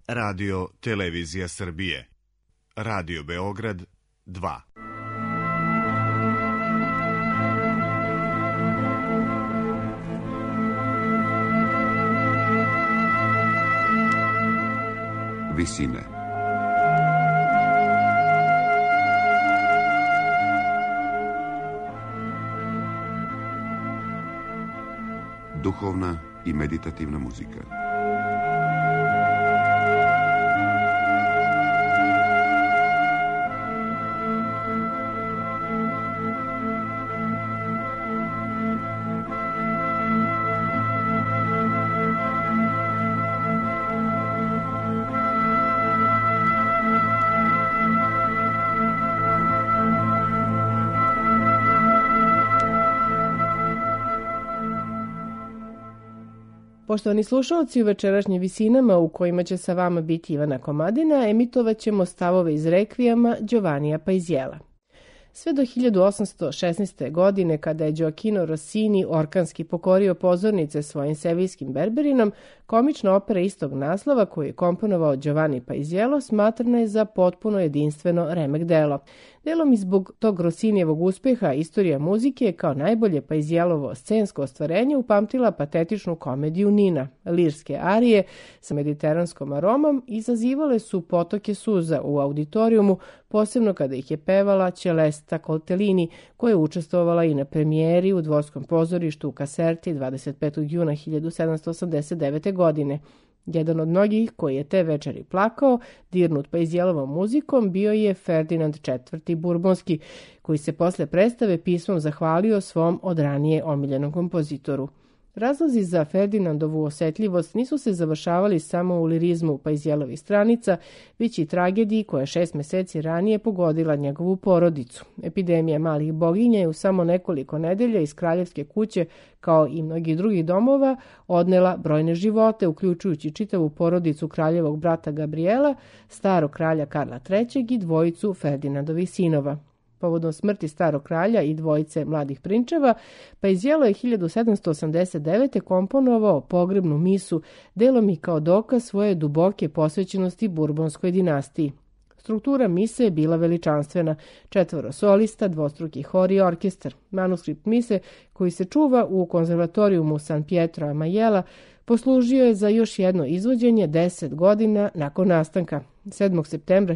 Radio Televizija Srbije, Radio Beograd 2. Visine. Duhovna i meditativna muzika. Poštovani slušalci, u večerašnjim visinama u kojima će sa vama biti Ivana Komadina, emitovat ćemo stavove iz rekvijama Giovannija Paisiella. Sve do 1816. godine, kada je Gioachino Rossini orkanski pokorio pozornice svojim seviljskim Berberinom, komična opera istog naslova koju je komponovao Giovanni Paisiello smatrana je za potpuno jedinstveno remek delo. Delom i zbog tog Rossinijevog uspeha istorija muzike je kao najbolje Paisiellovo scensko ostvarenje upamtila patetičnu komediju Nina. Lirske arije sa mediteranskom aromom izazivale su potoke suza u auditorijumu, posebno kada ih je pevala Celesta Coltellini, koja je učestvovala i na premijeri u Dvorskom pozorištu u Caserti 25. juna 1789. godine. Jedan od mnogih koji je te večeri plakao, dirnut Paisiellovom muzikom, bio je Ferdinand IV. Burbonski, koji se posle predstave pismom zahvalio svom od ranije omiljenom kompozitoru. Razlozi za Ferdinandovu osetljivost nisu se završavali samo u lirizmu Paisiellovih stranica, već i tragediji koja 6 meseci ranije pogodila njegovu porodicu. Epidemija malih boginja je u samo nekoliko nedelja iz kraljevske kuće, kao i mnogih drugih domova, odnela brojne živote, uključujući čitavu porodicu kraljevog brata Gabriela, starog kralja Karla III. I dvojicu Ferdinandovih sinova. Povodom smrti starog kralja i dvojice mladih prinčeva, Paisiello je 1789. komponovao pogrebnu misu, delom i kao dokaz svoje duboke posvećenosti Burbonskoj dinastiji. Struktura mise je bila veličanstvena, 4 solista, dvostruki hor i orkestar. Manuskript mise, koji se čuva u konzervatorijumu San Pietro a Majella, poslužio je za još jedno izvođenje 10 godina nakon nastanka. 7. septembra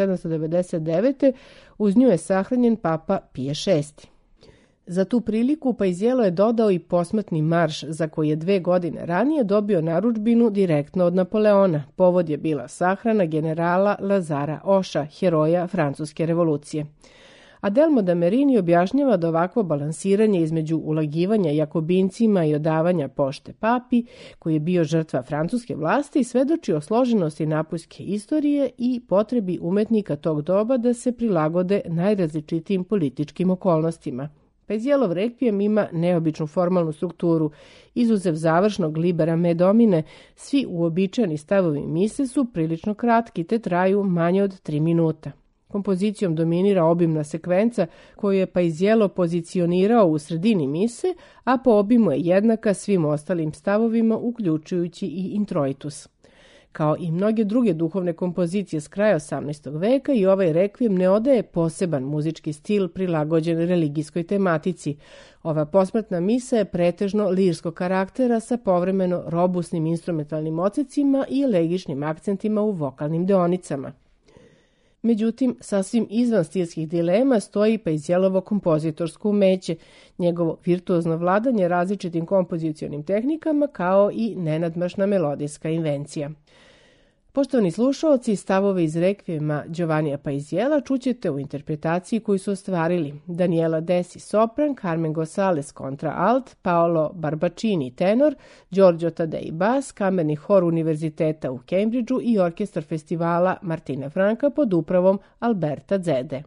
1799. uz nju je sahranjen papa Pije VI. Za tu priliku Paisiello je dodao i posmrtni marš, za koji je 2 godine ranije dobio narudžbinu direktno od Napoleona. Povod je bila sahrana generala Lazara Oša, heroja Francuske revolucije. Adelmo da Merini objašnjava da ovakvo balansiranje između ulagivanja Jakobincima i odavanja pošte papi, koji je bio žrtva francuske vlasti, svedoči o složenosti napoljske istorije i potrebi umetnika tog doba da se prilagode najrazličitijim političkim okolnostima. Paisiellov rekvijem ima neobičnu formalnu strukturu. Izuzev završnog libera me domine, svi uobičajeni stavovi mise su prilično kratki te traju manje od 3 minuta. Kompozicijom dominira obimna sekvenca koju je Paisiello pozicionirao u sredini mise, a po obimu je jednaka svim ostalim stavovima, uključujući i introitus. Kao i mnoge druge duhovne kompozicije s kraja 18. veka, i ovaj rekvijem ne odaje poseban muzički stil prilagođen religijskoj tematici. Ova posmrtna misa je pretežno lirskog karaktera sa povremeno robusnim instrumentalnim odsecima i elegičnim akcentima u vokalnim deonicama. Međutim, sasvim izvan stilskih dilema stoji Paisiellovo kompozitorsko umeće, njegovo virtuozno vladanje različitim kompozicionim tehnikama, kao i nenadmašna melodijska invencija. Poštovani slušaoci, stavove iz rekvijema Giovannija Paisiella čućete u interpretaciji koju su ostvarili Daniela Desi sopran, Carmen Gonzalez kontra alt, Paolo Barbaccini tenor, Giorgio Taddei bas, kamerni hor Univerziteta u Cambridgeu i orkestar festivala Martina Franka pod upravom Alberta Zede.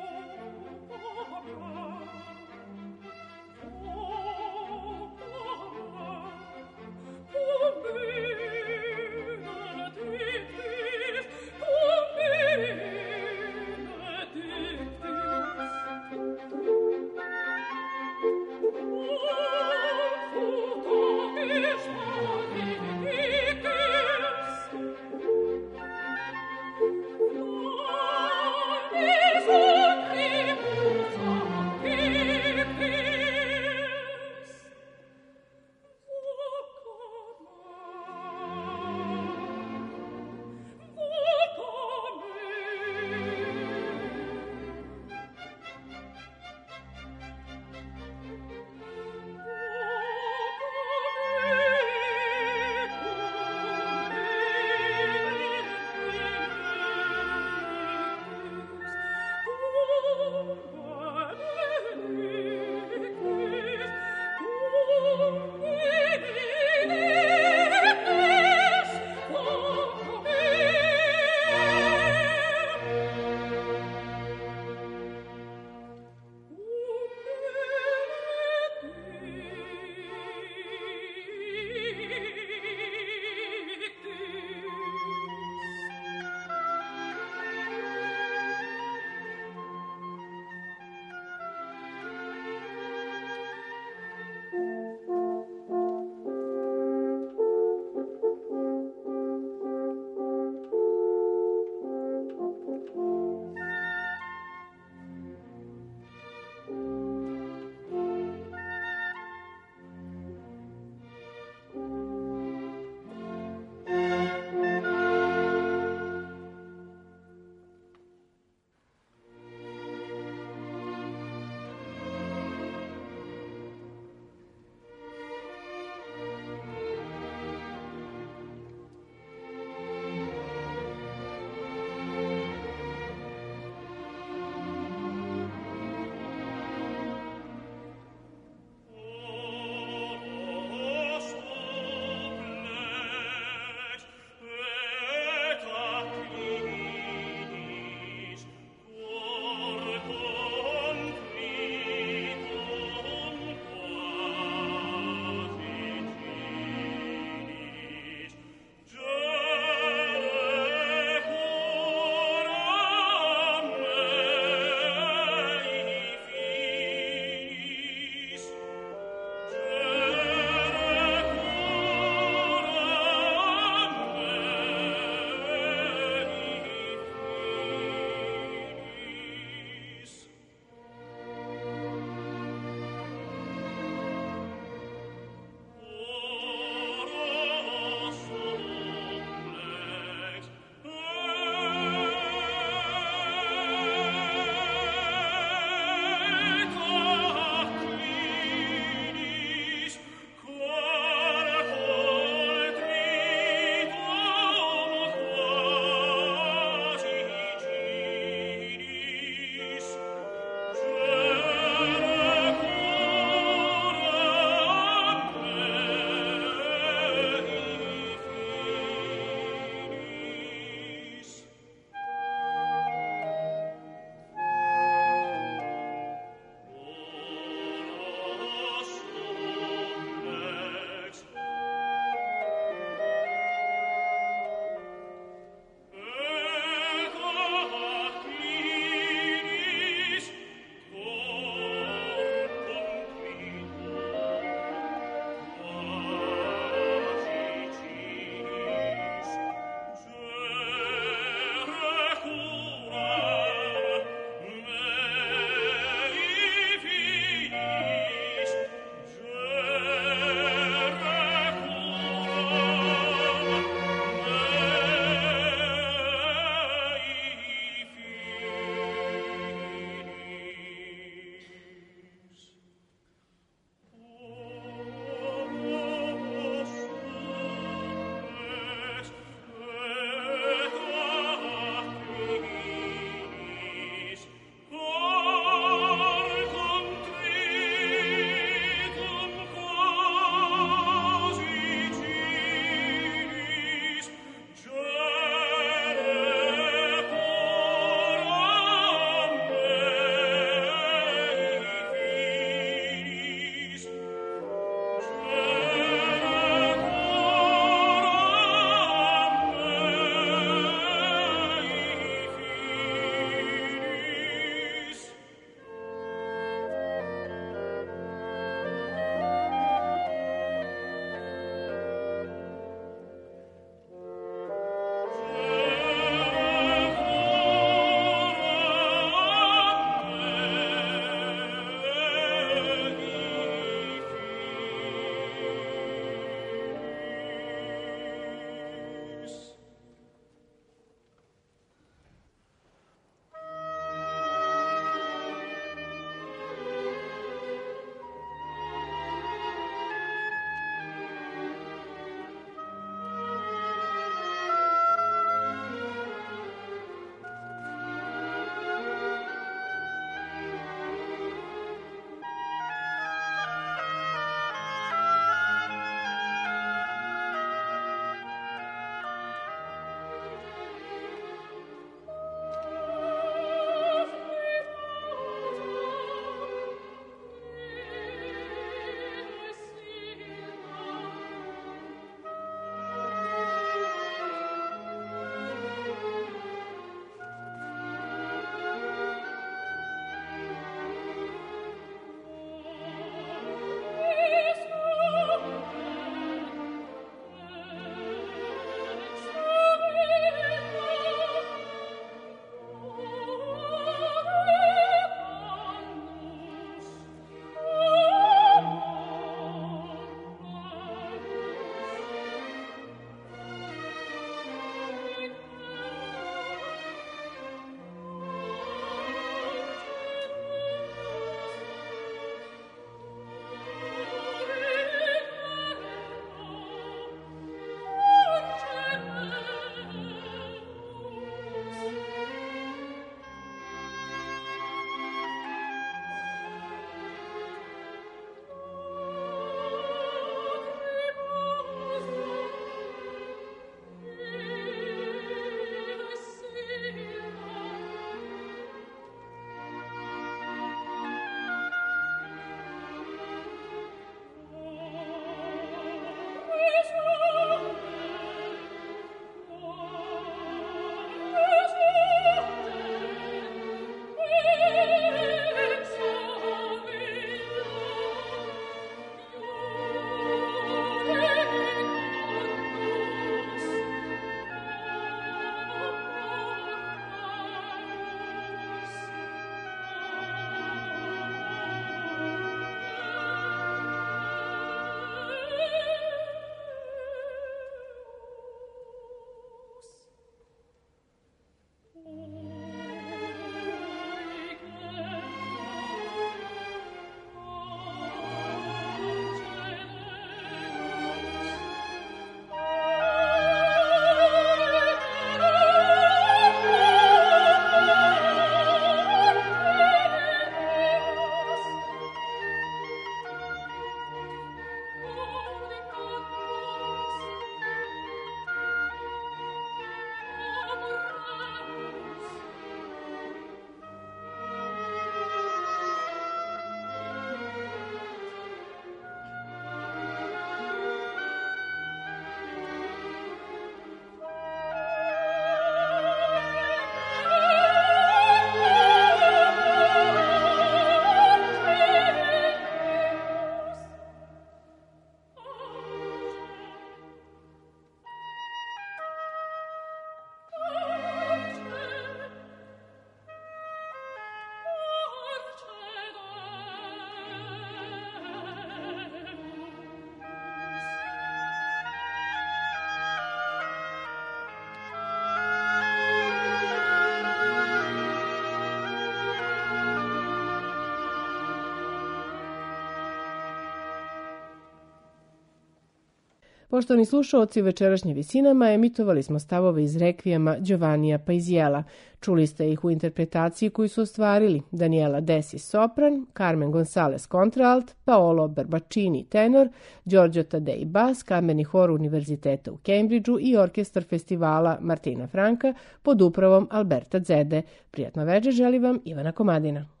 Poštovani slušaoci, u večerašnjim visinama emitovali smo stavove iz rekvijema Giovannija Paisiela. Čuli ste ih u interpretaciji koju su ostvarili Daniela Desi sopran, Carmen Gonzalez kontraalt, Paolo Barbaccini tenor, Giorgio Taddei bas, kamerni hor Univerziteta u Cambridgeu i orkestar festivala Martina Franka pod upravom Alberta Zede. Prijatno večer želi vam Ivana Komadina.